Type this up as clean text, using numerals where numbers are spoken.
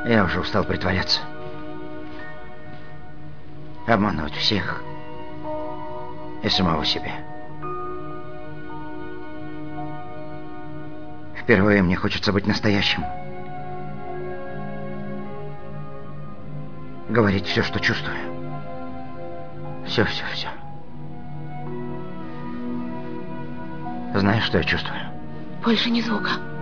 Я уже устал притворяться. Обманывать всех. И самого себя. Впервые мне хочется быть настоящим. Говорить все, что чувствую. Все. Знаешь, что я чувствую? Больше ни звука.